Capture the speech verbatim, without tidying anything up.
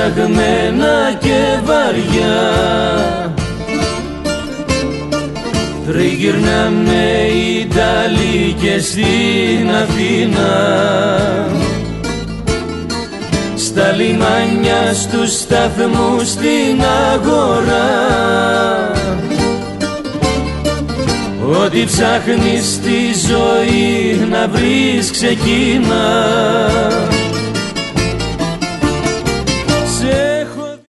ψαγμένα και βαριά. Τριγυρνάμε Ιταλοί και στην Αθήνα, στα λιμάνια, στους σταθμούς, στην αγορά. Ό,τι ψάχνεις στη ζωή να βρεις ξεκίνα.